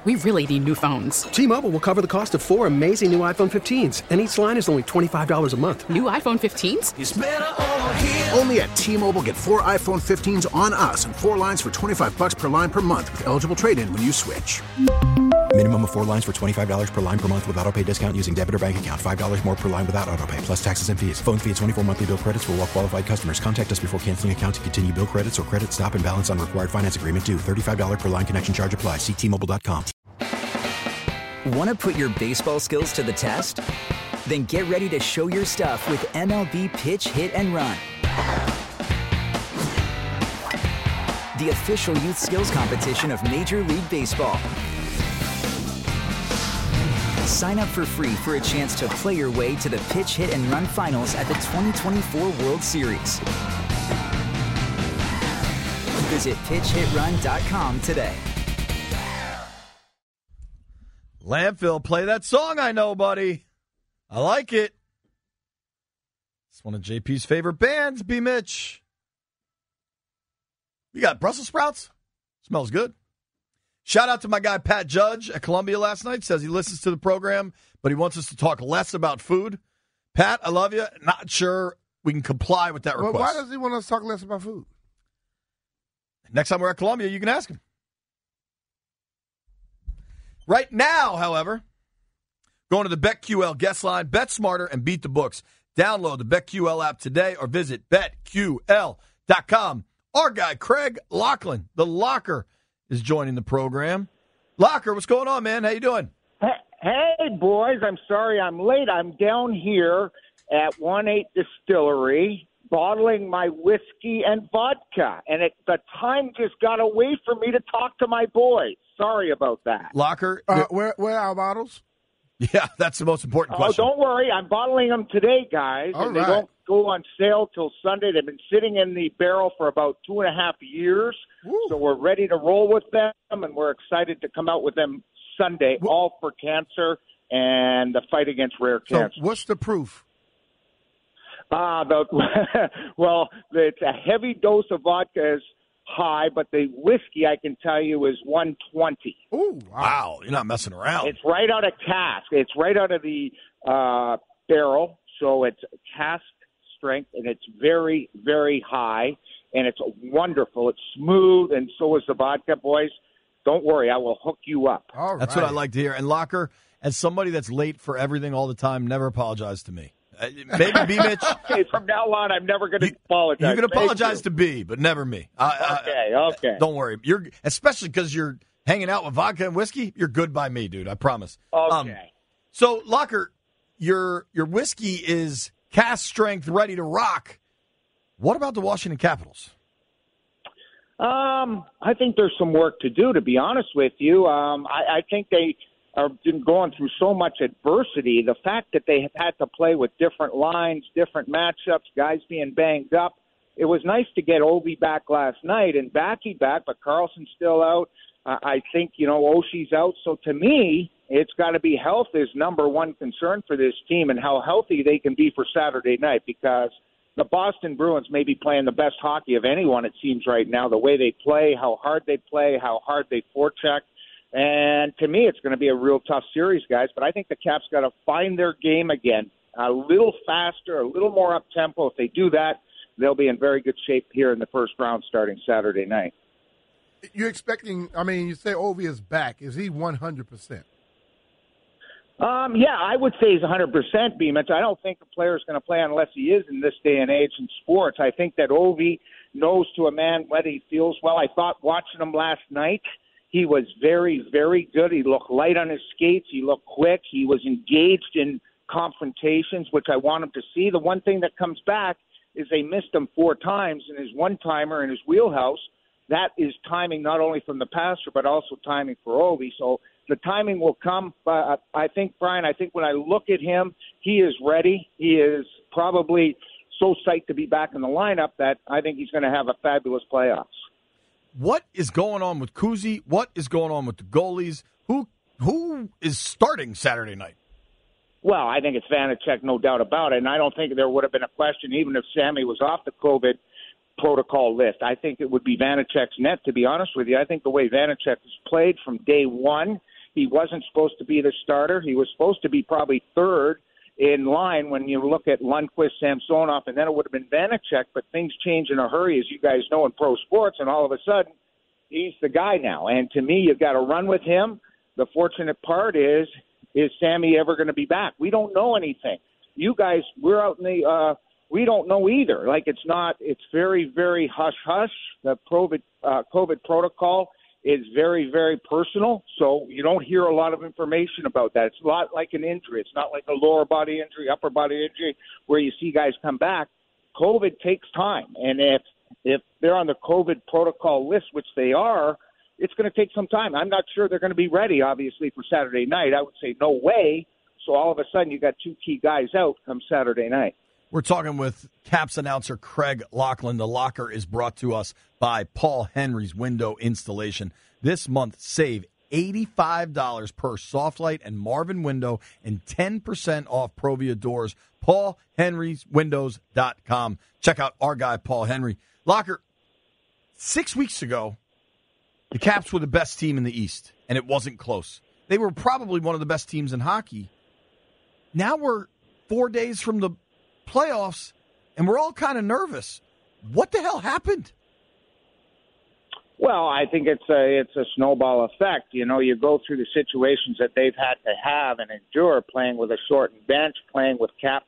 We really need new phones. T-Mobile will cover the cost of 4 amazing new iPhone 15s, and each line is only $25 a month. New iPhone 15s? It's better over here. Only at T-Mobile, get 4 iPhone 15s on us and 4 lines for $25 per line per month with eligible trade-in when you switch. Minimum of 4 lines for $25 per line per month with autopay discount using debit or bank account. $5 more per line without autopay, plus taxes and fees. Phone fee at 24 monthly bill credits for well-qualified customers. Contact us before canceling account to continue bill credits or credit stop and balance on required finance agreement due. $35 per line connection charge applies. See T-Mobile.com. Want to put your baseball skills to the test? Then get ready to show your stuff with MLB Pitch, Hit, and Run. The official youth skills competition of Major League Baseball. Sign up for free for a chance to play your way to the Pitch, Hit, and Run finals at the 2024 World Series. Visit pitchhitrun.com today. Landfill, play that song I know, buddy. I like it. It's one of JP's favorite bands, B-Mitch. You got Brussels sprouts? Smells good. Shout out to my guy Pat Judge at Columbia last night. Says he listens to the program, but he wants us to talk less about food. Pat, I love you. Not sure we can comply with that request. Well, why does he want us to talk less about food? Next time we're at Columbia, you can ask him. Right now, however, going to the BetQL guest line, bet smarter and beat the books. Download the BetQL app today or visit BetQL.com. Our guy, Craig Lachlan, the Locker, is joining the program. Locker, what's going on, man? How you doing? Hey, boys. I'm sorry I'm late. I'm down here at 1-8 Distillery bottling my whiskey and vodka, and the time just got away from me to talk to my boys. Sorry about that. Locker. Where are our bottles? Yeah, that's the most important question. Oh, don't worry. I'm bottling them today, guys. All and right. They don't go on sale till Sunday. They've been sitting in the barrel for about 2.5 years. Woo. So we're ready to roll with them, and we're excited to come out with them Sunday, all for cancer and the fight against rare cancer. So what's the proof? Well, it's a heavy dose of vodka is high, but the whiskey, I can tell you, is 120. Ooh, Wow, you're not messing around. It's right out of cask. It's right out of the barrel, so it's cask strength, and it's very, very high, and it's wonderful. It's smooth, and so is the vodka, boys. Don't worry, I will hook you up. All That's right. what I like to hear. And Locker, as somebody that's late for everything all the time, never apologize to me. Maybe B, Mitch. Okay, from now on, I'm never going to apologize. You can apologize to B, but never me. Okay. Don't worry. You're especially because you're hanging out with vodka and whiskey. You're good by me, dude. I promise. Okay. So, Locker, your whiskey is cask strength, ready to rock. What about the Washington Capitals? I think there's some work to do, to be honest with you. I think they are been going through so much adversity. The fact that they have had to play with different lines, different matchups, guys being banged up. It was nice to get Ovi back last night and Backy back, but Carlson's still out. I think, Oshie's out. So to me, it's got to be health is number one concern for this team and how healthy they can be for Saturday night, because the Boston Bruins may be playing the best hockey of anyone, it seems right now, the way they play, how hard they play, how hard they forecheck. And to me, it's going to be a real tough series, guys. But I think the Caps got to find their game again, a little faster, a little more up-tempo. If they do that, they'll be in very good shape here in the first round starting Saturday night. You're expecting, you say Ovi is back. Is he 100%? Yeah, I would say he's 100%, B-Mitch. I don't think a player is going to play unless he is in this day and age in sports. I think that Ovi knows to a man whether he feels well. I thought watching him last night, he was very, very good. He looked light on his skates. He looked quick. He was engaged in confrontations, which I want him to see. The one thing that comes back is they missed him 4 times in his one-timer in his wheelhouse. That is timing not only from the passer, but also timing for Ovi. So the timing will come. But I think, Brian, when I look at him, he is ready. He is probably so psyched to be back in the lineup that I think he's going to have a fabulous playoffs. What is going on with Kuzi? What is going on with the goalies? Who is starting Saturday night? Well, I think it's Vanacek, no doubt about it. And I don't think there would have been a question, even if Sammy was off the COVID protocol list. I think it would be Vanacek's net, to be honest with you. I think the way Vanacek has played from day one, He wasn't supposed to be the starter. He was supposed to be probably third in line when you look at Lundqvist, Samsonov, and then it would have been Vanacek, but things change in a hurry, as you guys know, in pro sports, and all of a sudden, he's the guy now. And to me, you've got to run with him. The fortunate part is Sammy ever going to be back? We don't know anything. You guys, we're out in the we don't know either. Like, it's very, very hush-hush. The COVID protocol is very, very personal, so you don't hear a lot of information about that. It's a lot like an injury. It's not like a lower body injury, upper body injury, where you see guys come back. COVID takes time, and if they're on the COVID protocol list, which they are, it's going to take some time. I'm not sure they're going to be ready, obviously, for Saturday night. I would say no way. So all of a sudden, you got two key guys out come Saturday night. We're talking with Caps announcer Craig Laughlin. The Locker is brought to us by Paul Henry's Window Installation. This month, save $85 per Softlight and Marvin window and 10% off Provia doors. PaulHenry'sWindows.com. Check out our guy, Paul Henry. Locker, 6 weeks ago, the Caps were the best team in the East, and it wasn't close. They were probably one of the best teams in hockey. Now we're 4 days from the playoffs, and we're all kind of nervous. What the hell happened? Well, I think it's a snowball effect. You know, you go through the situations that they've had to have and endure, playing with a shortened bench, playing with cap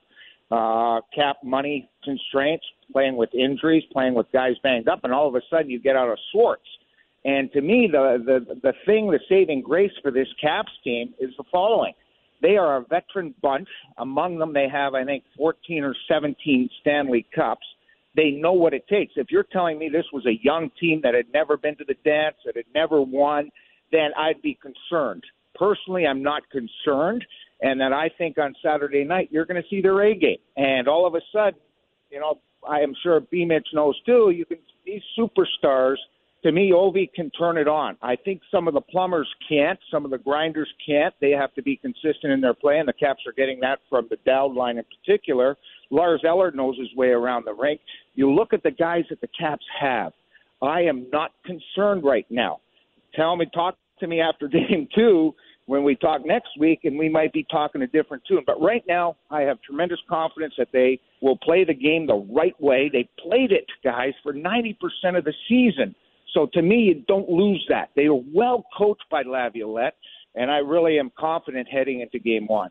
money constraints, playing with injuries, playing with guys banged up, and all of a sudden you get out of sorts. And to me, the saving grace for this Caps team is the following. They are a veteran bunch. Among them, they have, I think, 14 or 17 Stanley Cups. They know what it takes. If you're telling me this was a young team that had never been to the dance, that had never won, then I'd be concerned. Personally, I'm not concerned, and that I think on Saturday night you're going to see their A game. And all of a sudden, you know, I am sure B-Mitch knows too, these superstars, to me, Ovi can turn it on. I think some of the plumbers can't. Some of the grinders can't. They have to be consistent in their play, and the Caps are getting that from the Dowd line in particular. Lars Eller knows his way around the rink. You look at the guys that the Caps have. I am not concerned right now. Talk to me after game 2 when we talk next week, and we might be talking a different tune. But right now, I have tremendous confidence that they will play the game the right way. They played it, guys, for 90% of the season. So to me, you don't lose that. They were well coached by Laviolette, and I really am confident heading into game 1.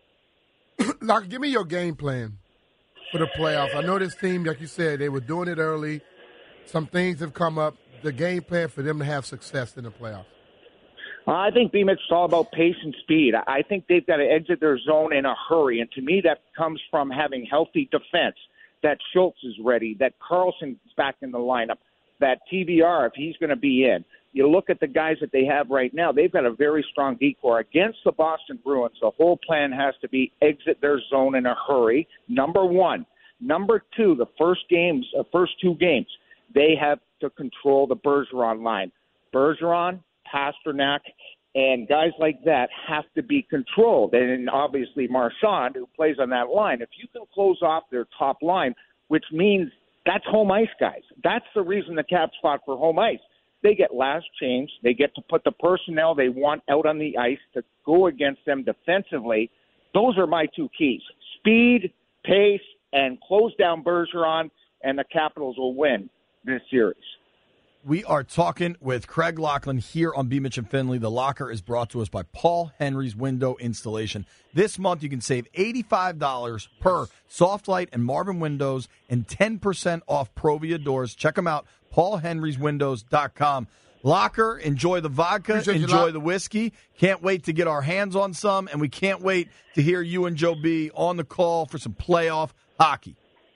Lock, give me your game plan for the playoffs. I know this team, like you said, they were doing it early. Some things have come up. The game plan for them to have success in the playoffs. I think B-Mitch is all about pace and speed. I think they've got to exit their zone in a hurry, and to me that comes from having healthy defense, that Schultz is ready, that Carlson's back in the lineup, that TVR, if he's going to be in. You look at the guys that they have right now, they've got a very strong decor. Against the Boston Bruins, the whole plan has to be exit their zone in a hurry, number 1. Number 2, the first 2 games, they have to control the Bergeron line. Bergeron, Pasternak, and guys like that have to be controlled. And obviously Marchand, who plays on that line. If you can close off their top line, which means that's home ice, guys. That's the reason the Caps fought for home ice. They get last change. They get to put the personnel they want out on the ice to go against them defensively. Those are my 2 keys. Speed, pace, and close down Bergeron, and the Capitals will win this series. We are talking with Craig Laughlin here on B. Mitch and Finley. The Locker is brought to us by Paul Henry's Window Installation. This month you can save $85 per Softlight and Marvin windows and 10% off Provia doors. Check them out, paulhenryswindows.com. Locker, enjoy the vodka, enjoy the whiskey. Can't wait to get our hands on some, and we can't wait to hear you and Joe B on the call for some playoff hockey.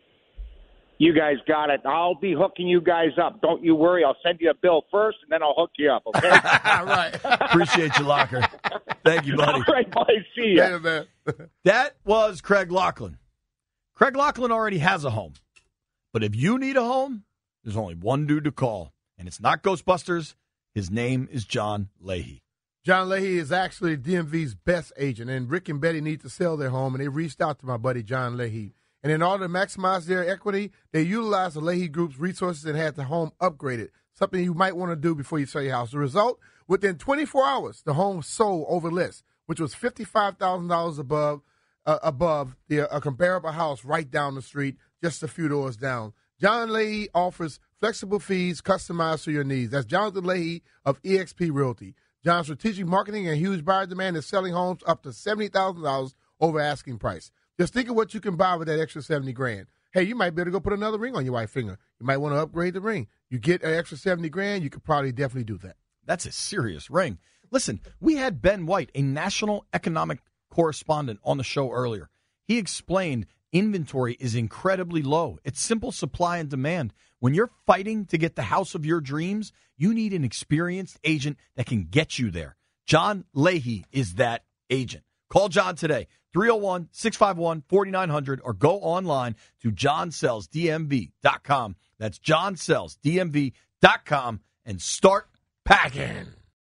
You guys got it. I'll be hooking you guys up. Don't you worry. I'll send you a bill first, and then I'll hook you up, okay? All right. Appreciate you, Locker. Thank you, buddy. All right, boys. See you. Yeah, man. That was Craig Laughlin. Craig Laughlin already has a home. But if you need a home, there's only one dude to call, and it's not Ghostbusters. His name is John Leahy. John Leahy is actually DMV's best agent, and Rick and Betty need to sell their home, and they reached out to my buddy John Leahy. And in order to maximize their equity, they utilized the Leahy Group's resources and had the home upgraded something you might want to do before you sell your house. The result, within 24 hours, the home sold over list, which was $55,000 above a comparable house right down the street, just a few doors down. John Leahy offers flexible fees customized to your needs. That's Jonathan Leahy of eXp Realty. John's strategic marketing and huge buyer demand is selling homes up to $70,000 over asking price. Just think of what you can buy with that extra $70,000. Hey, you might be able to go put another ring on your wife's finger. You might want to upgrade the ring. You get an extra $70,000, you could probably definitely do that. That's a serious ring. Listen, we had Ben White, a national economic correspondent, on the show earlier. He explained inventory is incredibly low. It's simple supply and demand. When you're fighting to get the house of your dreams, you need an experienced agent that can get you there. John Leahy is that agent. Call John today, 301-651-4900, or go online to johnsellsdmv.com. That's johnsellsdmv.com, and start packing.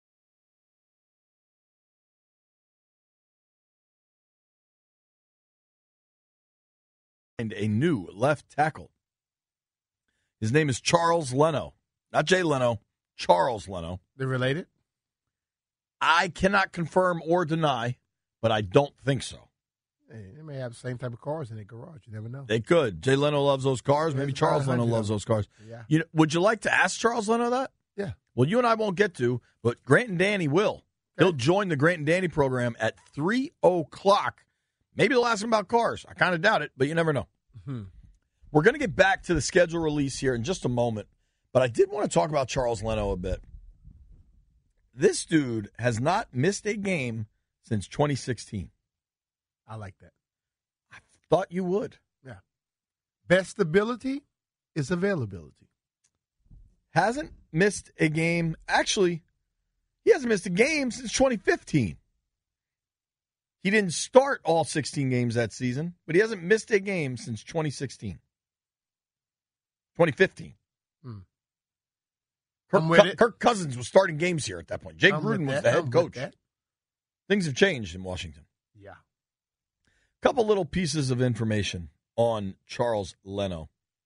And a new left tackle. His name is Charles Leno. Not Jay Leno, Charles Leno. They're related? I cannot confirm or deny, but I don't think so. Hey, they may have the same type of cars in their garage. You never know. They could. Jay Leno loves those cars. Maybe Charles Leno loves those cars. Yeah. Would you like to ask Charles Leno that? Yeah. Well, you and I won't get to, but Grant and Danny will. Okay. He'll join the Grant and Danny program at 3 o'clock. Maybe they'll ask him about cars. I kind of doubt it, but you never know. Mm-hmm. We're going to get back to the schedule release here in just a moment, but I did want to talk about Charles Leno a bit. This dude has not missed a game since 2016. I like that. I thought you would. Yeah. Best ability is availability. Hasn't missed a game. Actually, he hasn't missed a game since 2015. He didn't start all 16 games that season, but he hasn't missed a game since 2016. 2015. Kirk Cousins was starting games here at that point. Jay Gruden was the head coach. Things have changed in Washington. Yeah. Couple little pieces of information on Charles Leno.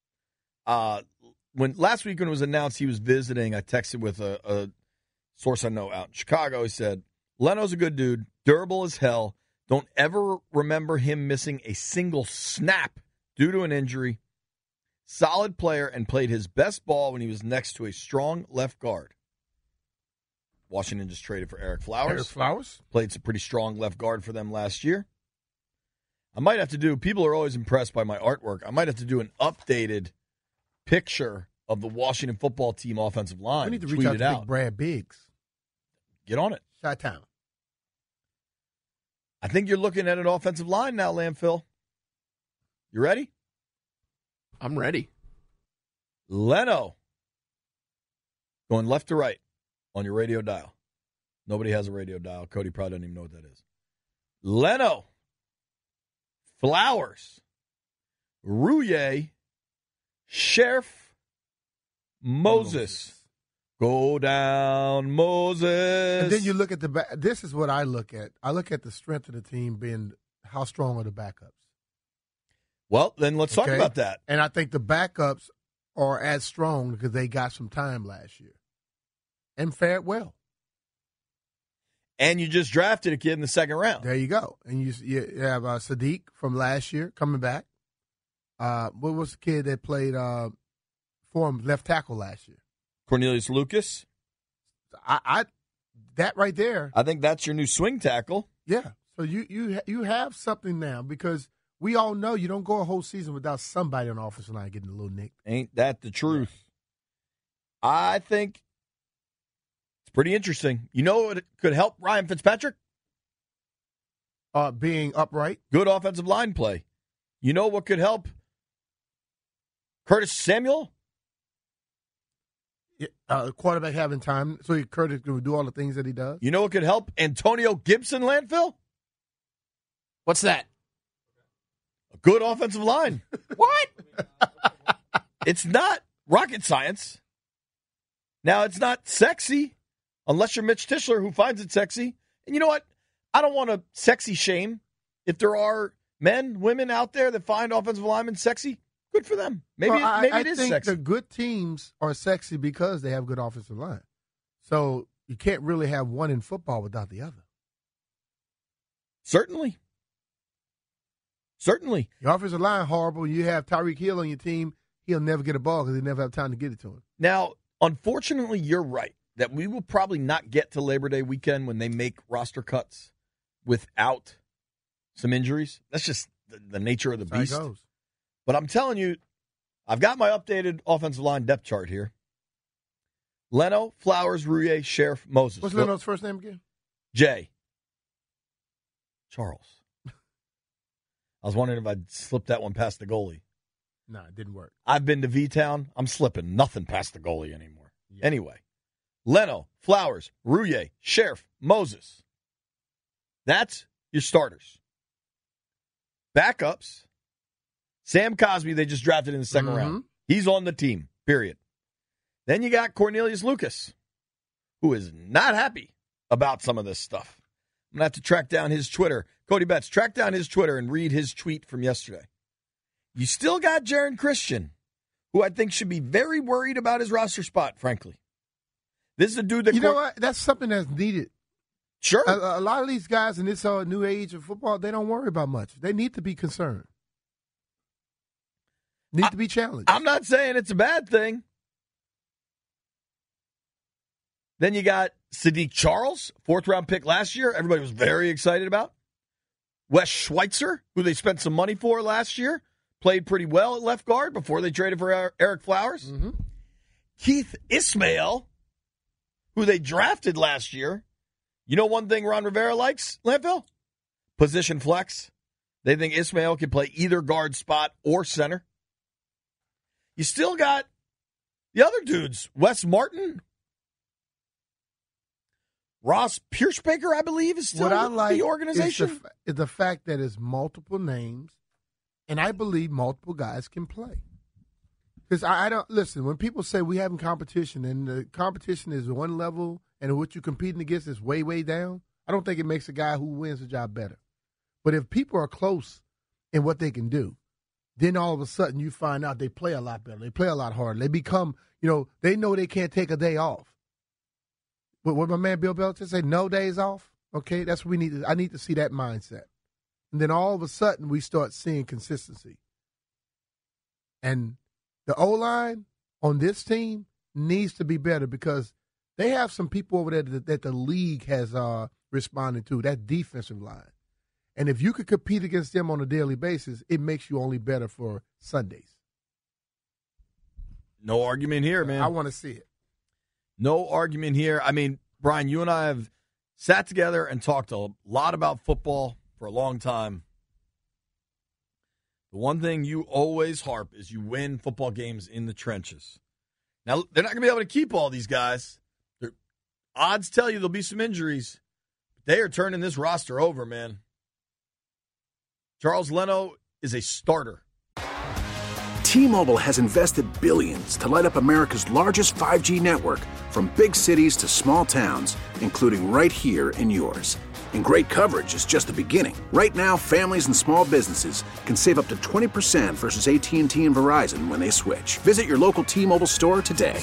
Last week when it was announced he was visiting, I texted with a source I know out in Chicago. He said, Leno's a good dude, durable as hell. Don't ever remember him missing a single snap due to an injury. Solid player and played his best ball when he was next to a strong left guard. Washington just traded for Eric Flowers. Eric Flowers? Played some pretty strong left guard for them last year. I might have to do, people are always impressed by my artwork. I might have to do an updated picture of the Washington football team offensive line. We need to reach out to Big Brad Biggs. Get on it. Chi-Town. I think you're looking at an offensive line now, Landfill. You ready? I'm ready. Leno. Going left to right on your radio dial. Nobody has a radio dial. Cody probably doesn't even know what that is. Leno. Flowers. Rouillet. Sheriff. Moses. Go down, Moses. And then you look at the back. This is what I look at. I look at the strength of the team being how strong are the backups. Well, then let's talk about that. And I think the backups are as strong because they got some time last year and fared well. And you just drafted a kid in the second round. There you go. And you have Sadiq from last year coming back. What was the kid that played for him left tackle last year? Cornelius Lucas. That right there. I think that's your new swing tackle. Yeah. So you have something now because we all know you don't go a whole season without somebody on the offensive line getting a little nicked. Ain't that the truth? I think it's pretty interesting. You know what could help Ryan Fitzpatrick? Being upright. Good offensive line play. You know what could help Curtis Samuel? Quarterback having time, so Curtis can do all the things that he does. You know what could help Antonio Gibson, Landfill? What's that? A good offensive line. What? It's not rocket science. Now, it's not sexy, unless you're Mitch Tischler, who finds it sexy. And you know what? I don't want to sexy shame. If there are men, women out there that find offensive linemen sexy, Good for them. Maybe Well, maybe I it is think sexy. the good teams are sexy because they have good offensive line. So you can't really have one in football without the other. Certainly. Your offensive line horrible. You have Tyreek Hill on your team. He'll never get a ball because they never have time to get it to him. Now, unfortunately, you're right that we will probably not get to Labor Day weekend when they make roster cuts without some injuries. That's just the nature of the That's beast. how it goes. But I'm telling you, I've got my updated offensive line depth chart here. Leno, Flowers, Rouye, Sheriff, Moses. What's Leno's first name again? Jay. Charles. I was wondering if I'd slip that one past the goalie. No, it didn't work. I've been to V-Town. I'm slipping nothing past the goalie anymore. Yeah. Anyway, Leno, Flowers, Rouye, Sheriff, Moses. That's your starters. Backups. Sam Cosby, they just drafted in the second round. He's on the team, period. Then you got Cornelius Lucas, who is not happy about some of this stuff. I'm going to have to track down his Twitter. Cody Betts, track down his Twitter and read his tweet from yesterday. You still got Jaron Christian, who I think should be very worried about his roster spot, frankly. This is a dude that... You know what? That's something that's needed. Sure. A lot of these guys in this new age of football, they don't worry about much. They need to be concerned. Need to be challenged. I'm not saying it's a bad thing. Then you got Sadiq Charles, 4th-round pick last year. Everybody was very excited about. Wes Schweitzer, who they spent some money for last year, played pretty well at left guard before they traded for Eric Flowers. Mm-hmm. Keith Ismail, who they drafted last year. You know one thing Ron Rivera likes, Landfill? Position flex. They think Ismail can play either guard spot or center. You still got the other dudes. Wes Martin. Ross Pierschbaker, I believe, is still what I like the organization. Is the fact that it's multiple names, and I believe multiple guys can play. Because I don't listen when people say we having competition, and the competition is one level, and what you're competing against is way, way down. I don't think it makes a guy who wins the job better. But if people are close in what they can do, then all of a sudden you find out they play a lot better. They play a lot harder. They become, they know they can't take a day off. What my man Bill Belichick say, no days off? Okay, that's what we need. I need to see that mindset. And then all of a sudden we start seeing consistency. And the O-line on this team needs to be better because they have some people over there that the league has responded to, that defensive line. And if you could compete against them on a daily basis, it makes you only better for Sundays. No argument here, man. I want to see it. No argument here. I mean, Brian, you and I have sat together and talked a lot about football for a long time. The one thing you always harp is you win football games in the trenches. Now, they're not going to be able to keep all these guys. Odds tell you there'll be some injuries. They are turning this roster over, man. Charles Leno is a starter. T-Mobile has invested billions to light up America's largest 5G network, from big cities to small towns, including right here in yours. And great coverage is just the beginning. Right now, families and small businesses can save up to 20% versus AT&T and Verizon when they switch. Visit your local T-Mobile store today.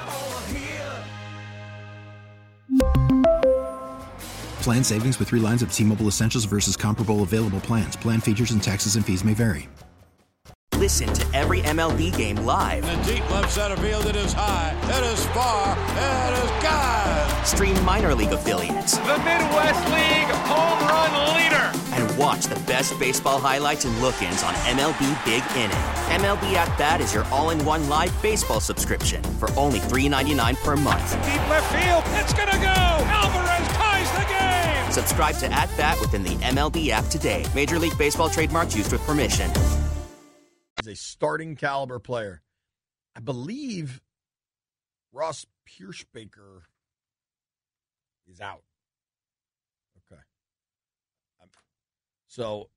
Plan savings with 3 lines of T-Mobile Essentials versus comparable available plans. Plan features and taxes and fees may vary. Listen to every MLB game live. In the deep left center field, it is high, it is far, it is gone. Stream minor league affiliates. The Midwest League home run leader. And watch the best baseball highlights and look-ins on MLB Big Inning. MLB At Bat is your all-in-one live baseball subscription for only $3.99 per month. Deep left field, it's gonna go. Alvarez ties the game. Subscribe to At Bat within the MLB app today. Major League Baseball trademarks used with permission. Is a starting caliber player. I believe Ross Pierschbaker is out. Okay. So,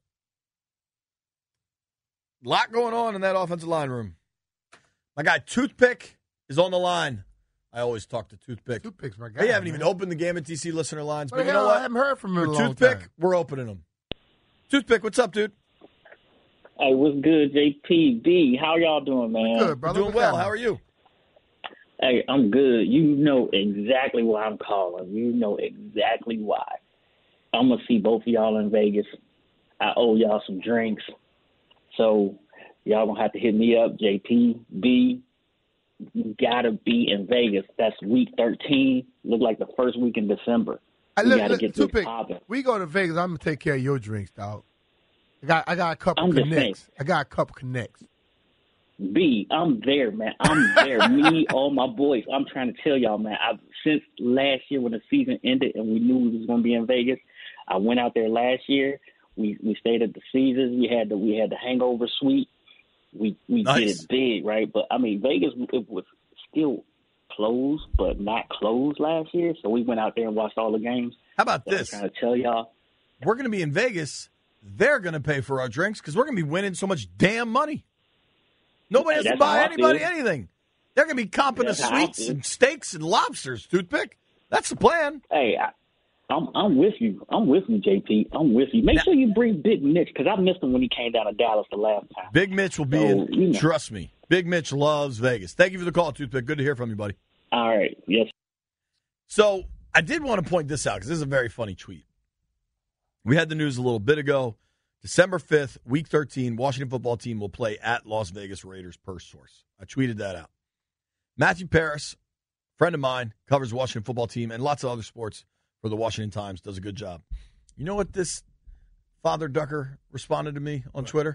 a lot going on in that offensive line room. My guy Toothpick is on the line. I always talk to Toothpick. Toothpick's my guy. They haven't even opened the Game at DC listener lines, but you know hell, what? I haven't heard from him in a long Toothpick, time. we're opening them. Toothpick, what's up, dude? Hey, what's good, JPB? How y'all doing, man? Good, brother. Doing well. How are you? Hey, I'm good. You know exactly why I'm calling. You know exactly why. I'm going to see both of y'all in Vegas. I owe y'all some drinks. So y'all going to have to hit me up, JPB. You got to be in Vegas. That's week 13. Look like the first week in December. We got to get this popping. We go to Vegas, I'm going to take care of your drinks, dog. I got a couple connects. I got a couple connects. B, I'm there, man. I'm there. Me, all my boys. I'm trying to tell y'all, man. Since last year when the season ended and we knew we was going to be in Vegas, I went out there last year. We stayed at the Caesars. We had the Hangover Suite. We did it big, right? But I mean, Vegas, it was still closed, but not closed last year. So we went out there and watched all the games. How about this? I'm trying to tell y'all, we're going to be in Vegas. They're going to pay for our drinks because we're going to be winning so much damn money. Nobody has to buy anybody anything. They're going to be comping us sweets and steaks and lobsters, toothpick. That's the plan. Hey, I'm with you. I'm with you, JP. I'm with you. Make sure you bring Big Mitch because I missed him when he came down to Dallas the last time. Big Mitch will be in. Trust me. Big Mitch loves Vegas. Thank you for the call, Toothpick. Good to hear from you, buddy. All right. Yes. So I did want to point this out because this is a very funny tweet. We had the news a little bit ago. December 5th, Week 13, Washington football team will play at Las Vegas Raiders per source. I tweeted that out. Matthew Paris, friend of mine, covers the Washington football team and lots of other sports for the Washington Times, does a good job. You know what this Father Ducker responded to me on Twitter?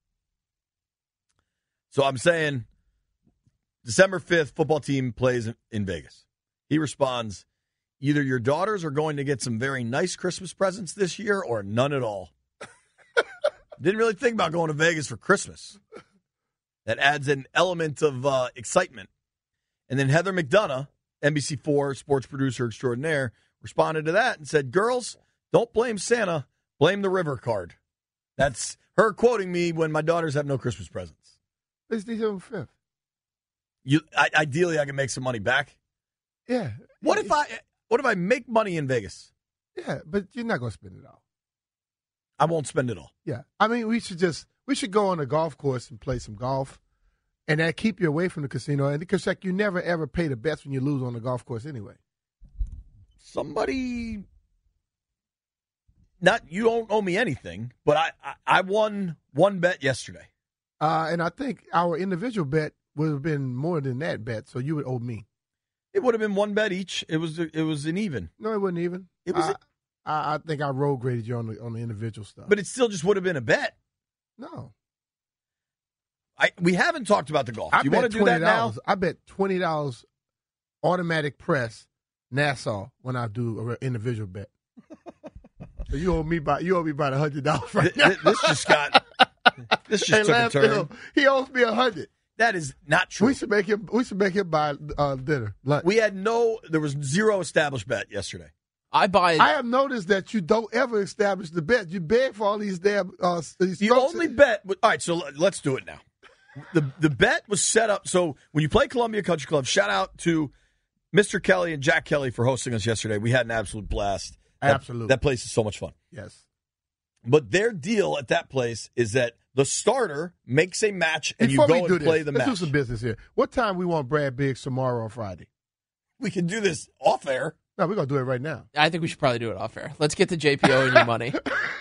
So I'm saying December 5th, football team plays in Vegas. He responds, either your daughters are going to get some very nice Christmas presents this year or none at all. Didn't really think about going to Vegas for Christmas. That adds an element of excitement. And then Heather McDonough, NBC4 sports producer extraordinaire, responded to that and said, girls, don't blame Santa, blame the river card. That's her quoting me when my daughters have no Christmas presents. It's December 5th. Ideally, I can make some money back. Yeah. What if I make money in Vegas? Yeah, but you're not going to spend it all. I won't spend it all. Yeah. I mean, we should go on a golf course and play some golf, and that keep you away from the casino. And because you never, ever pay the bets when you lose on the golf course anyway. You don't owe me anything, but I won one bet yesterday. And I think our individual bet would have been more than that bet, so you would owe me. It would have been one bet each. It was an even. No, it wasn't even. It was. I think I road graded you on the individual stuff. But it still just would have been a bet. No. We haven't talked about the golf. Do you want to do that now? I bet $20 automatic press Nassau when I do an individual bet. So you owe me about $100 right now. This just took a turn. He owes me $100. That is not true. We should make him buy dinner. Lunch. There was zero established bet yesterday. I have noticed that you don't ever establish the bet. You beg for all these damn. The only bet. All right, so let's do it now. The bet was set up. So when you play Columbia Country Club, shout out to Mr. Kelly and Jack Kelly for hosting us yesterday. We had an absolute blast. Absolutely. That place is so much fun. Yes. But their deal at that place is that the starter makes a match and you go and play the match. Let's do some business here. What time we want Brad Biggs tomorrow or Friday? We can do this off air. No, we're going to do it right now. I think we should probably do it off air. Let's get the JPO and your money.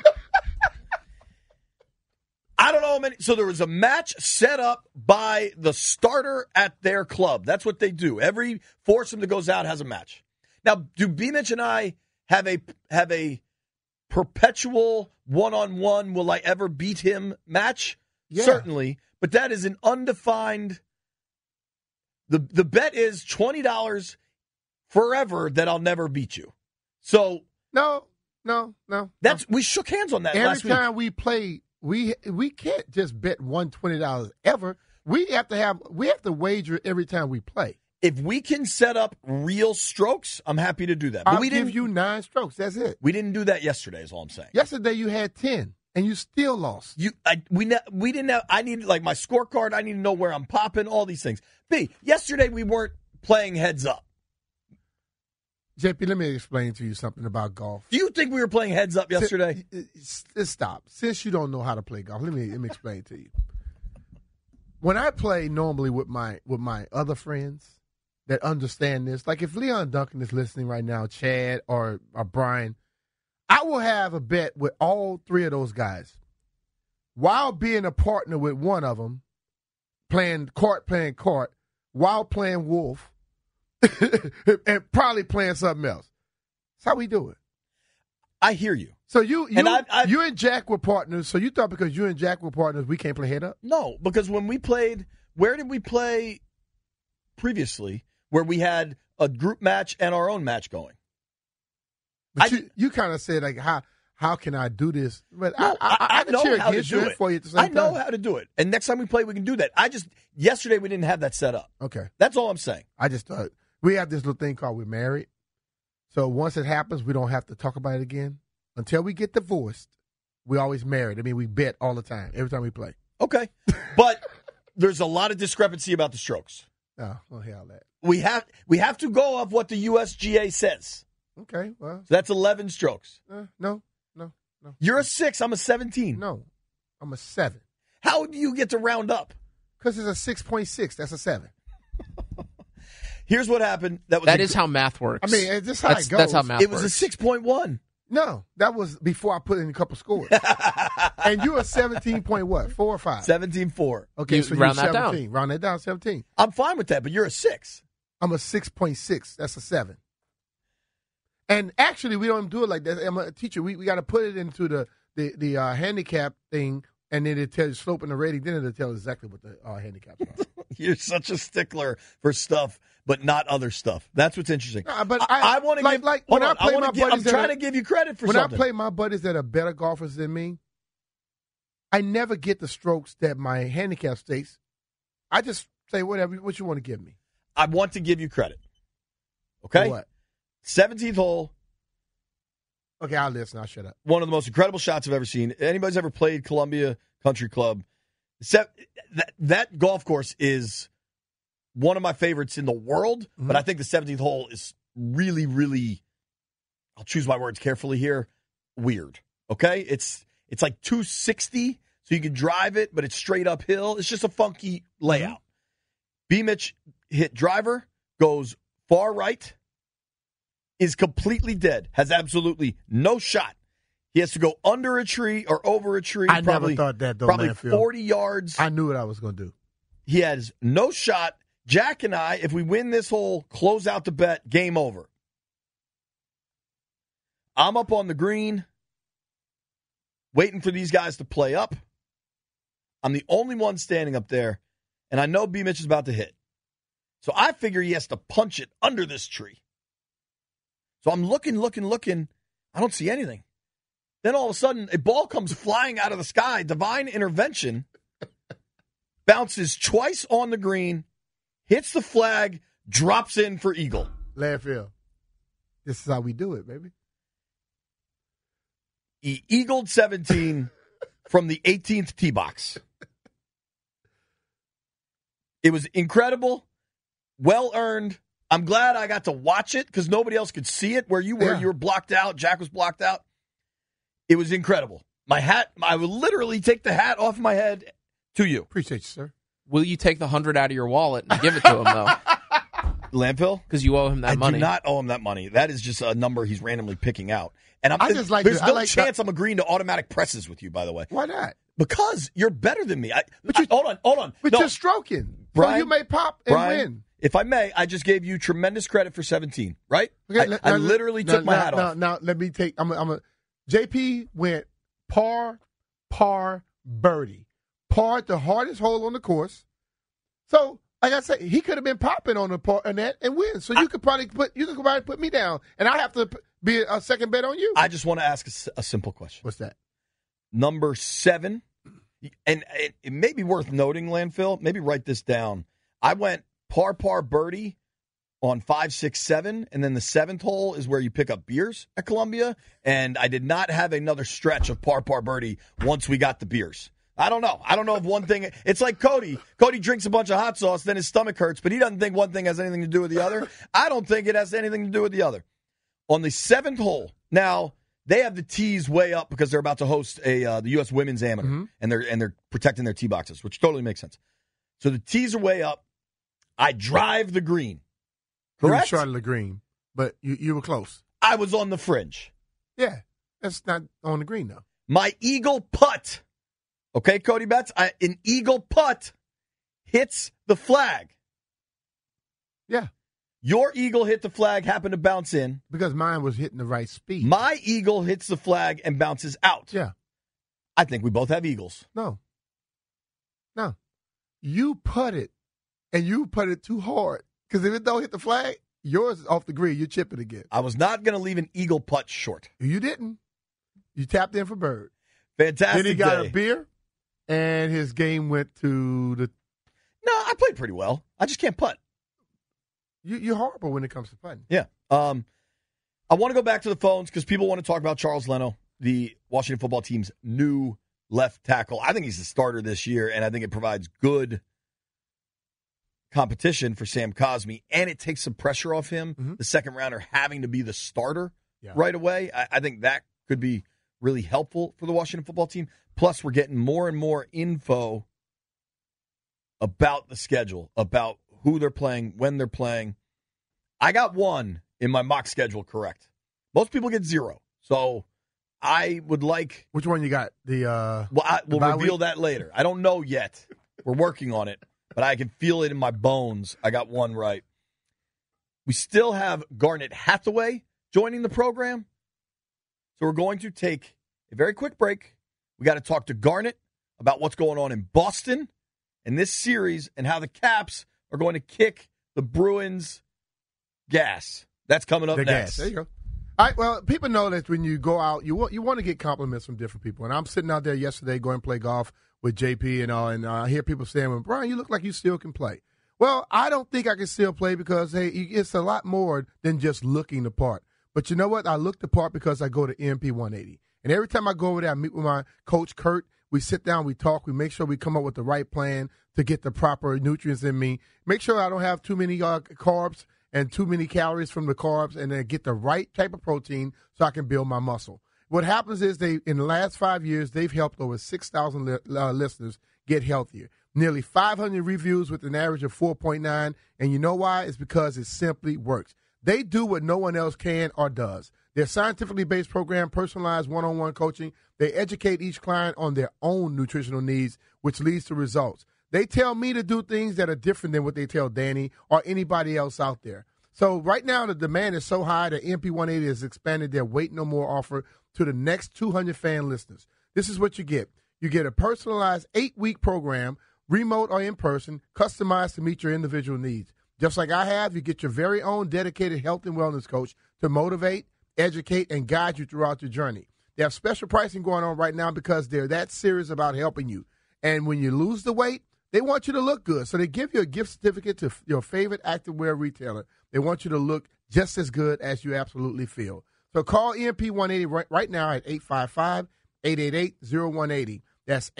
I don't know how many. So there was a match set up by the starter at their club. That's what they do. Every foursome that goes out has a match. Now, do B-Mitch and I have a perpetual one-on-one, will I ever beat him match? Yeah. Certainly. But that is an undefined. The bet is $20 forever that I'll never beat you. So no. We shook hands on that last week. Every time we play, we can't just bet $120 ever. We have to wager every time we play. If we can set up real strokes, I'm happy to do that. But we give you 9 strokes. That's it. We didn't do that yesterday, is all I'm saying. Yesterday you had 10, and you still lost. We didn't have. I needed my scorecard. I need to know where I'm popping. All these things. Yesterday we weren't playing heads up. JP, let me explain to you something about golf. Do you think we were playing heads up yesterday? Stop. Since you don't know how to play golf, let me explain to you. When I play normally with my other friends that understand this, like if Leon Duncan is listening right now, Chad or Brian, I will have a bet with all three of those guys while being a partner with one of them, playing court, while playing Wolf, and probably playing something else. That's how we do it. I hear you. So you and Jack were partners, so you thought because you and Jack were partners, we can't play head up? No, because when we played, where did we play previously where we had a group match and our own match going? But you kind of said, like, how can I do this? But no, I can know cheer how to against do you it. for you at the same time. I know how to do it. And next time we play, we can do that. Yesterday we didn't have that set up. Okay. That's all I'm saying. I just thought, we have this little thing called we're married. So once it happens, we don't have to talk about it again. Until we get divorced, we always married. I mean, we bet all the time, every time we play. Okay. But there's a lot of discrepancy about the strokes. Oh, well, hell that. We have to go off what the USGA says. Okay, well. So that's 11 strokes. No. You're a 6. I'm a 17. No, I'm a 7. How do you get to round up? Because it's a 6.6. That's a 7. Here's what happened. That is how math works. I mean, that's how it goes. That's how math works. It was a 6.1. No, that was before I put in a couple scores. And you were 17 point what? 4 or 5? 17.4. Okay, so round you're that 17. down. Round that down, 17. I'm fine with that, but you're a 6. I'm a 6.6. That's a 7. And actually, we don't do it like that. I'm a teacher. We got to put it into the handicap thing, and then it tells you slope and the rating. Then it'll tell exactly what the handicaps are. You're such a stickler for stuff, but not other stuff. That's what's interesting. But I want to give. Like Hold when on, I play my buddies, I'm trying to give you credit for when something. I play my buddies that are better golfers than me, I never get the strokes that my handicap states. I just say whatever what you want to give me. I want to give you credit. Okay. For what? 17th hole. Okay, I'll listen. I'll shut up. One of the most incredible shots I've ever seen. Anybody's ever played Columbia Country Club? That golf course is one of my favorites in the world, but I think the 17th hole is really, really, I'll choose my words carefully here, weird. Okay? It's like 260, so you can drive it, but it's straight uphill. It's just a funky layout. B-Mitch hit driver, goes far right, is completely dead, has absolutely no shot. He has to go under a tree or over a tree. I never thought that, though, Probably Manfield. 40 yards. I knew what I was going to do. He has no shot. Jack and I, if we win this hole, close out the bet, game over. I'm up on the green, waiting for these guys to play up. I'm the only one standing up there, and I know B-Mitch is about to hit. So I figure he has to punch it under this tree. So I'm looking. I don't see anything. Then all of a sudden, a ball comes flying out of the sky. Divine intervention. Bounces twice on the green. Hits the flag. Drops in for eagle. Landfill. This is how we do it, baby. He eagled 17 from the 18th tee box. It was incredible. Well earned. I'm glad I got to watch it because nobody else could see it where you were. Yeah. You were blocked out. Jack was blocked out. It was incredible. My hat, I would literally take the hat off my head to you. Appreciate you, sir. Will you take the 100 out of your wallet and give it to him, though? Landfill? Because you owe him that money. I do not owe him that money. That is just a number he's randomly picking out. And there's no chance I'm agreeing to automatic presses with you, by the way. Why not? Because you're better than me. Hold on. But you're stroking. Brian, so you may pop and win. If I may, I just gave you tremendous credit for 17, right? Okay, I literally took my hat off. Now, let me take JP went par, birdie. Par the hardest hole on the course. So, like I said, he could have been popping on that and win. So you could probably put me down, and I have to be a second bet on you. I just want to ask a simple question. What's that? Number 7, and it may be worth noting, Landfill. Maybe write this down. I went par birdie on 5, 6, 7, and then the 7th hole is where you pick up beers at Columbia. And I did not have another stretch of par birdie once we got the beers. I don't know. I don't know if one thing. It's like Cody. Cody drinks a bunch of hot sauce, then his stomach hurts, but he doesn't think one thing has anything to do with the other. I don't think it has anything to do with the other. On the 7th hole, now they have the tees way up because they're about to host the U.S. Women's Amateur, and they're protecting their tee boxes, which totally makes sense. So the tees are way up. I drive the green. Correct? You were short of the green, but you were close. I was on the fringe. Yeah, that's not on the green, though. My eagle putt, okay, Cody Betts, an eagle putt hits the flag. Yeah. Your eagle hit the flag, happened to bounce in. Because mine was hitting the right speed. My eagle hits the flag and bounces out. Yeah. I think we both have eagles. No. You putted, and you putted too hard. Because if it don't hit the flag, yours is off the green. You chip it again. I was not going to leave an eagle putt short. You didn't. You tapped in for bird. Fantastic. Then he got day. a beer, and his game went to the. No, I played pretty well. I just can't putt. You're horrible when it comes to putting. Yeah. I want to go back to the phones because people want to talk about Charles Leno, the Washington football team's new left tackle. I think he's the starter this year, and I think it provides good competition for Sam Cosmi, and it takes some pressure off him, the second rounder having to be the starter right away. I think that could be really helpful for the Washington football team. Plus, we're getting more and more info about the schedule, about who they're playing, when they're playing. I got one in my mock schedule correct. Most people get 0. So I would like... Which one you got? We'll reveal that later. I don't know yet. We're working on it. But I can feel it in my bones. I got one right. We still have Garnet Hathaway joining the program. So we're going to take a very quick break. We got to talk to Garnet about what's going on in Boston and this series and how the Caps are going to kick the Bruins' gas. That's coming up next. Gas. There you go. All right, well, people know that when you go out, you want to get compliments from different people. And I'm sitting out there yesterday going to play golf with JP and all, and I hear people saying, well, Brian, you look like you still can play. Well, I don't think I can still play because, hey, it's a lot more than just looking the part. But you know what? I look the part because I go to EMP 180. And every time I go over there, I meet with my coach, Kurt. We sit down, we talk, we make sure we come up with the right plan to get the proper nutrients in me. Make sure I don't have too many carbs and too many calories from the carbs, and then get the right type of protein so I can build my muscle. What happens is in the last 5 years, they've helped over 6,000 listeners get healthier. Nearly 500 reviews with an average of 4.9. And you know why? It's because it simply works. They do what no one else can or does. Their scientifically based program, personalized one-on-one coaching, they educate each client on their own nutritional needs, which leads to results. They tell me to do things that are different than what they tell Danny or anybody else out there. So right now the demand is so high that MP180 has expanded their Wait No More offer to the next 200 fan listeners. This is what you get. You get a personalized 8-week program, remote or in person, customized to meet your individual needs. Just like I have, you get your very own dedicated health and wellness coach to motivate, educate, and guide you throughout your journey. They have special pricing going on right now because they're that serious about helping you. And when you lose the weight, they want you to look good. So they give you a gift certificate to your favorite activewear retailer. They want you to look just as good as you absolutely feel. So call EMP180 right now at 855-888-0180. That's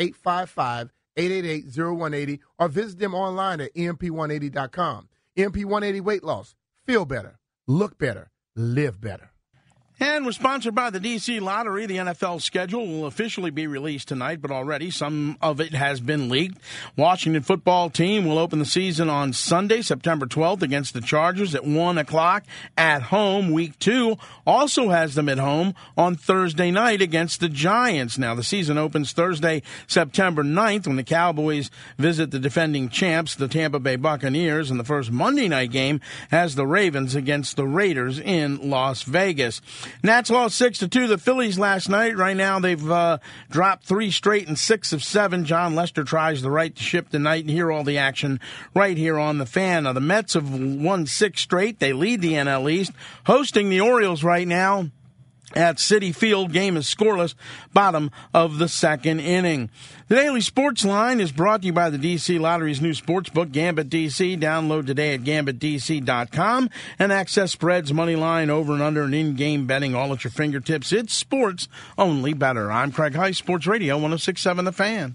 855-888-0180. Or visit them online at EMP180.com. EMP180 Weight Loss. Feel better. Look better. Live better. And we're sponsored by the D.C. Lottery. The NFL schedule will officially be released tonight, but already some of it has been leaked. Washington football team will open the season on Sunday, September 12th, against the Chargers at 1 o'clock at home. Week 2 also has them at home on Thursday night against the Giants. Now, the season opens Thursday, September 9th, when the Cowboys visit the defending champs, the Tampa Bay Buccaneers, and the first Monday night game has the Ravens against the Raiders in Las Vegas. Nats lost 6-2 the Phillies last night. Right now they've dropped 3 straight and 6 of 7. John Lester tries the right to ship tonight and hear all the action right here on the Fan. Now, the Mets have won 6 straight. They lead the NL East, hosting the Orioles right now at Citi Field. Game is scoreless, bottom of the second inning. The Daily Sports Line is brought to you by the DC Lottery's new sportsbook, Gambit DC. Download today at gambitdc.com and access spreads, money line, over and under, and in-game betting all at your fingertips. It's sports, only better. I'm Craig Heiss, Sports Radio 106.7 The Fan.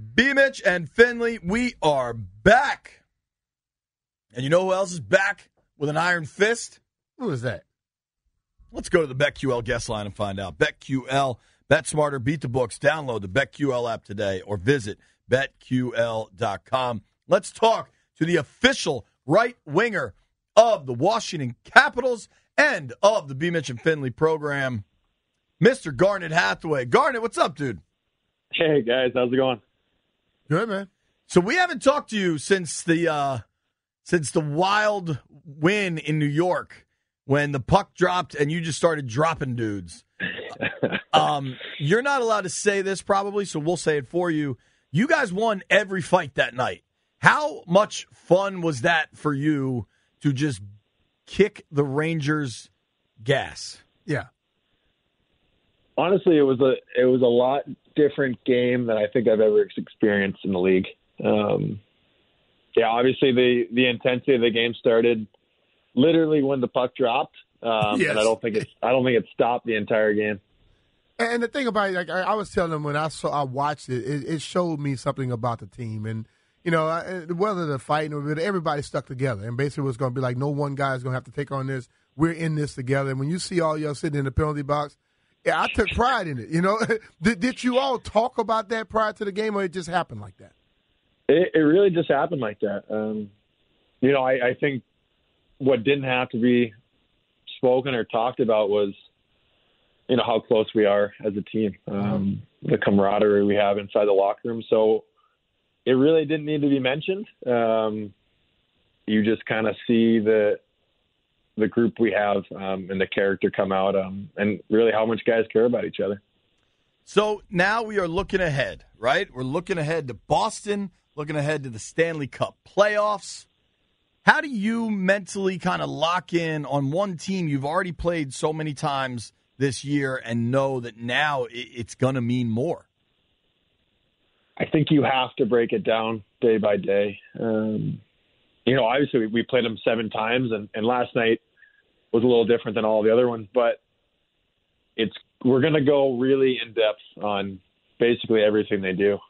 B-Mitch and Finley, we are back. And you know who else is back with an iron fist? Who is that? Let's go to the BetQL guest line and find out. BetQL, bet smarter, beat the books. Download the BetQL app today or visit BetQL.com. Let's talk to the official right winger of the Washington Capitals and of the B-Mitch and Finley program, Mr. Garnet Hathaway. Garnet, what's up, dude? Hey, guys. How's it going? Good, man. So we haven't talked to you since the wild win in New York when the puck dropped and you just started dropping dudes. You're not allowed to say this probably, so we'll say it for you. You guys won every fight that night. How much fun was that for you to just kick the Rangers' gas? Yeah. Honestly, it was a lot different game than I think I've ever experienced in the league. Obviously the intensity of the game started literally when the puck dropped, Yes. and I don't think it stopped the entire game. And the thing about it, like I was telling them when I watched it, it showed me something about the team. And, you know, whether the fight or everybody stuck together. And basically it was going to be like no one guy is going to have to take on this. We're in this together. And when you see all y'all sitting in the penalty box, I took pride in it. You know, did you all talk about that prior to the game, or it just happened like that? It really just happened like that. I think what didn't have to be spoken or talked about was, how close we are as a team, the camaraderie we have inside the locker room. So it really didn't need to be mentioned. You just kind of see the group we have and the character come out and really how much guys care about each other. So now we are looking ahead, right? We're looking ahead to Boston, looking ahead to the Stanley Cup playoffs. How do you mentally kind of lock in on one team you've already played so many times this year and know that now it's going to mean more? I think you have to break it down day by day. Obviously we played them 7 times, and last night was a little different than all the other ones, but we're going to go really in depth on basically everything they do.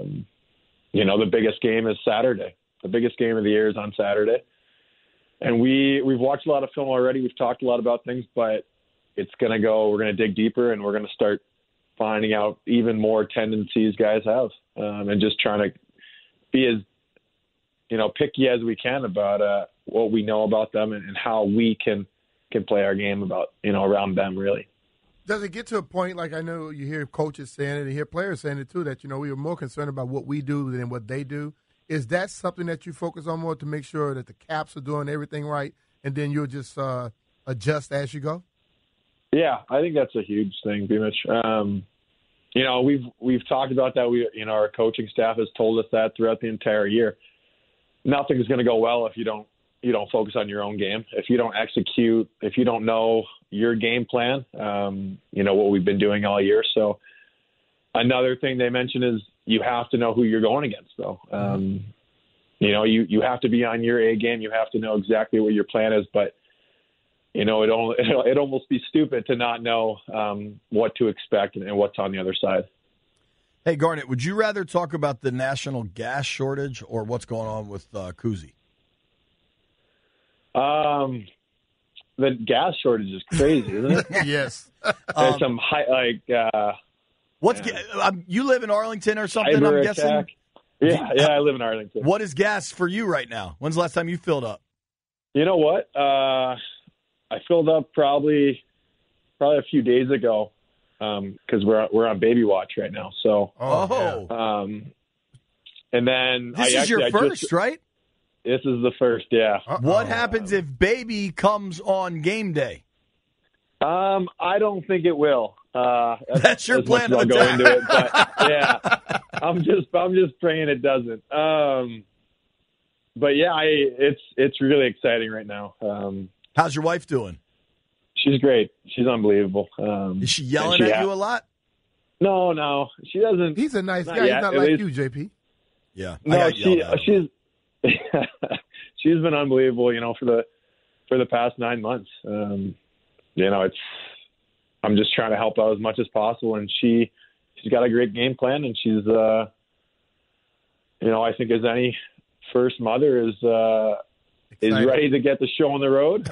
The biggest game is Saturday. The biggest game of the year is on Saturday. And we've watched a lot of film already. We've talked a lot about things, but we're going to dig deeper, and we're going to start finding out even more tendencies guys have, and just trying to be as, picky as we can about what we know about them and how we can play our game around them, really. Does it get to a point, like I know you hear coaches saying it and you hear players saying it too, that, we are more concerned about what we do than what they do? Is that something that you focus on more to make sure that the Caps are doing everything right, and then you'll just adjust as you go? Yeah, I think that's a huge thing, B-Mitch. We've talked about that. Our coaching staff has told us that throughout the entire year. Nothing's going to go well if you don't focus on your own game. If you don't execute, if you don't know your game plan, what we've been doing all year. So another thing they mentioned is you have to know who you're going against, though. You have to be on your A game. You have to know exactly what your plan is, but it'd almost be stupid to not know what to expect and what's on the other side. Hey, Garnet, would you rather talk about the national gas shortage or what's going on with Kuzi? The gas shortage is crazy, isn't it? Yes. There's some you live in Arlington or something, I'm guessing? Attack. Yeah, I live in Arlington. What is gas for you right now? When's the last time you filled up? You know what? I filled up probably a few days ago because we're on baby watch right now. So, and then this is your first, right? This is the first, yeah. What happens if baby comes on game day? I don't think it will. That's your plan of attack. Go into it, but yeah, I'm just praying it doesn't. But yeah, it's really exciting right now. How's your wife doing? She's great. She's unbelievable. Is she yelling at you a lot? No, she doesn't. He's a nice guy. He's not like you, JP. Yeah. No, she's been unbelievable. For the past 9 months. I'm just trying to help out as much as possible, and she's got a great game plan, and she's I think as any first mother is ready to get the show on the road.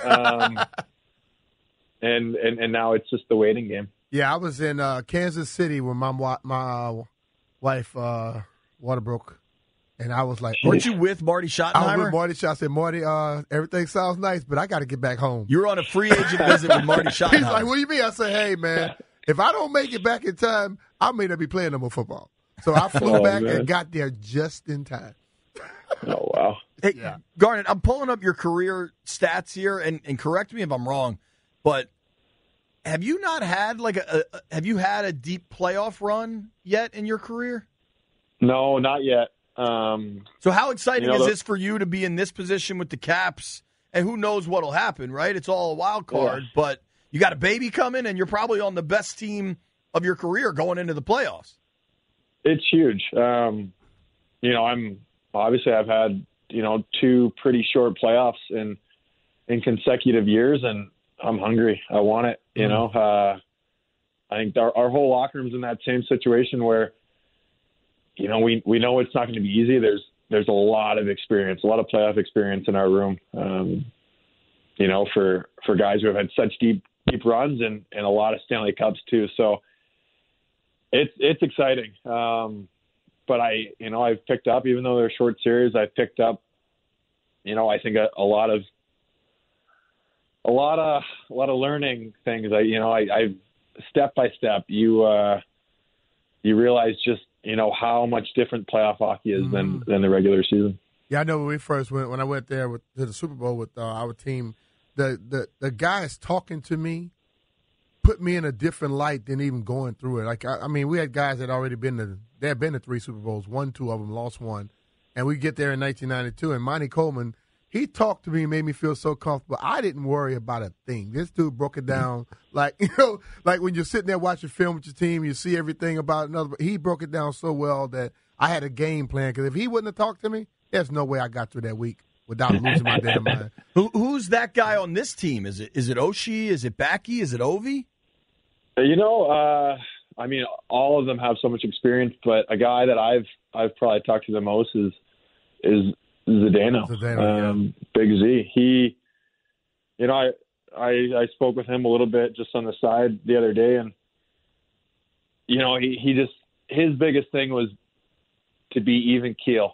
And now it's just the waiting game. Yeah, I was in Kansas City when my wife water broke. And I was like, weren't you with Marty Schottenheimer? I was with Marty Schottenheimer. I said, Marty, everything sounds nice, but I got to get back home. You were on a free agent visit with Marty Schottenheimer. He's like, what do you mean? I said, hey, man, if I don't make it back in time, I may not be playing no more football. So I flew back and got there just in time. Oh, wow. Hey, yeah. Garnet, I'm pulling up your career stats here, and correct me if I'm wrong, but have you not had have you had a deep playoff run yet in your career? No, not yet. So how exciting is this for you to be in this position with the Caps? And who knows what'll happen, right? It's all a wild card, but you got a baby coming, and you're probably on the best team of your career going into the playoffs. It's huge. I've had 2 pretty short playoffs in consecutive years, and I'm hungry. I want it. I think our whole locker room's in that same situation where. We know it's not going to be easy. There's a lot of experience, a lot of playoff experience in our room. For guys who have had such deep runs and a lot of Stanley Cups too. So it's exciting. But I've picked up, even though they're short series, I've picked up, I think a lot of learning things. I've step by step, you realize just, how much different playoff hockey is than the regular season. Yeah, I know when we first went, when I went there to the Super Bowl with our team, the guys talking to me put me in a different light than even going through it. Like, we had guys that had already they had been to 3 Super Bowls, won 2 of them, lost 1. And we get there in 1992, and Monty Coleman, he talked to me and made me feel so comfortable. I didn't worry about a thing. This dude broke it down like when you're sitting there watching film with your team, you see everything about another. He broke it down so well that I had a game plan. Because if he wouldn't have talked to me, there's no way I got through that week without losing my damn mind. Who's that guy on this team? Is it Oshie? Is it Backy? Is it Ovi? All of them have so much experience, but a guy that I've probably talked to the most is Zdeno, Big Z. He, I spoke with him a little bit just on the side the other day, and he just, his biggest thing was to be even keel.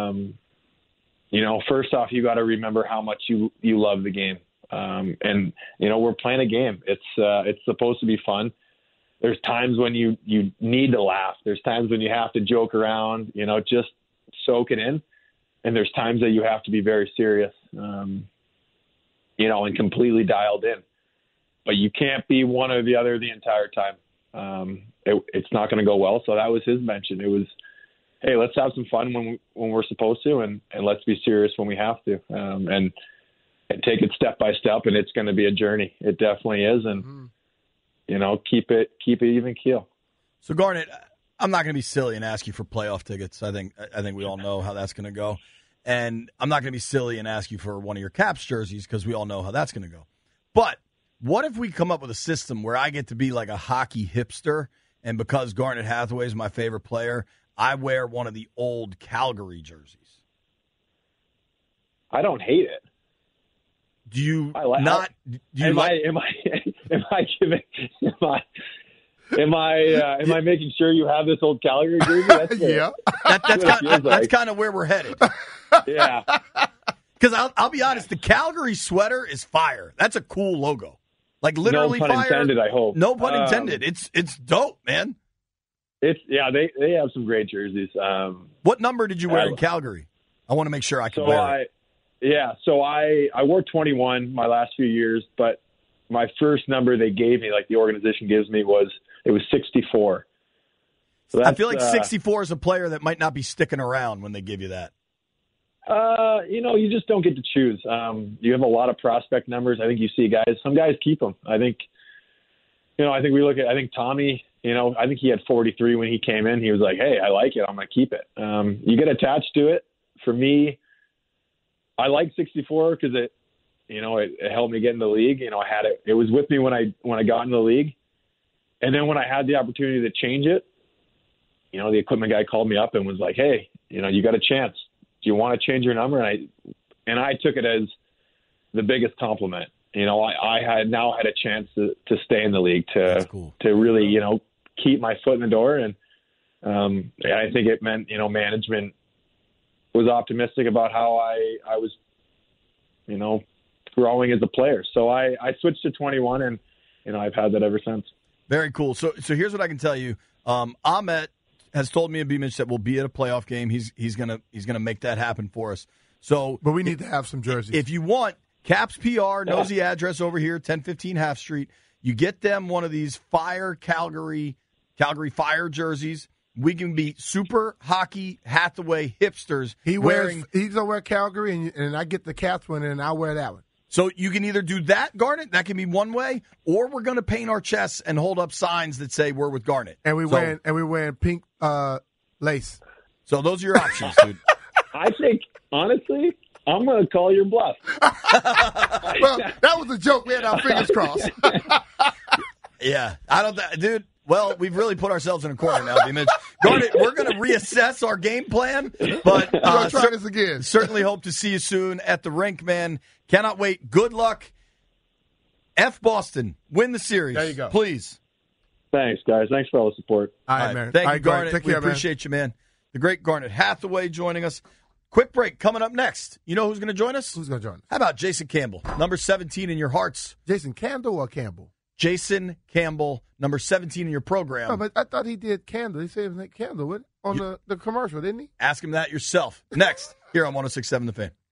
First off, you got to remember how much you love the game, and we're playing a game. It's supposed to be fun. There's times when you need to laugh. There's times when you have to joke around. Just soak it in. And there's times that you have to be very serious, and completely dialed in. But you can't be one or the other the entire time. It's not going to go well. So that was his mention. It was, hey, let's have some fun when we're supposed to, and let's be serious when we have to, and take it step by step. And it's going to be a journey. It definitely is, and keep it even keel. So Garnet, I'm not going to be silly and ask you for playoff tickets. I think we all know how that's going to go. And I'm not going to be silly and ask you for one of your Caps jerseys because we all know how that's going to go. But what if we come up with a system where I get to be like a hockey hipster, and because Garnet Hathaway is my favorite player, I wear one of the old Calgary jerseys? I don't hate it. Do you Am I making sure you have this old Calgary jersey? That's kind of where we're headed. Yeah. Because I'll be honest, the Calgary sweater is fire. That's a cool logo. Like literally no pun fire. Intended, I hope. No pun intended. It's dope, man. They have some great jerseys. What number did you wear in Calgary? I want to make sure I can wear it. Yeah, so I wore 21 my last few years, but my first number they gave me, like the organization gives me, was 64. So I feel like 64 is a player that might not be sticking around when they give you that. You just don't get to choose. You have a lot of prospect numbers. I think you see guys. Some guys keep them. I think Tommy. I think he had 43 when he came in. He was like, "Hey, I like it. I'm gonna keep it." You get attached to it. For me, I like 64 because it helped me get in the league. I had it. It was with me when I got in the league. And then when I had the opportunity to change it, the equipment guy called me up and was like, "Hey, you got a chance. Do you want to change your number? And I took it as the biggest compliment. I had a chance to stay in the league, to really, keep my foot in the door. And I think it meant, management was optimistic about how I was, growing as a player. So I switched to 21, and, I've had that ever since. Very cool. So here's what I can tell you. Ahmet has told me and B-Mitch that we'll be at a playoff game. He's gonna make that happen for us. So, but we need to have some jerseys. If you want, Caps PR knows the address over here, 1015 Half Street. You get them one of these Calgary Fire jerseys. We can be super hockey Hathaway hipsters. He's gonna wear Calgary, and I get the Caps one, and I wear that one. So you can either do that, Garnet, that can be one way, or we're going to paint our chests and hold up signs that say we're with Garnet. And we're wearing pink lace. So those are your options, dude. I think, honestly, I'm going to call your bluff. Well, that was a joke. We had our fingers crossed. Yeah, dude. Well, we've really put ourselves in a corner now, B-Mitch. Garnet, we're going to reassess our game plan, but try this again. Certainly hope to see you soon at the rink, man. Cannot wait. Good luck. F Boston. Win the series. There you go. Please. Thanks, guys. Thanks for all the support. All right, man. Thank you, Garnet. Take care, we appreciate you, man. The great Garnet Hathaway joining us. Quick break coming up next. You know who's going to join us? Who's going to join us? How about Jason Campbell, number 17 in your hearts? Jason Candle or Campbell? Jason Campbell, number 17 in your program. No, but I thought he did Candle. He said it was like Candle on the commercial, didn't he? Ask him that yourself. Next, here on 106.7 The Fan.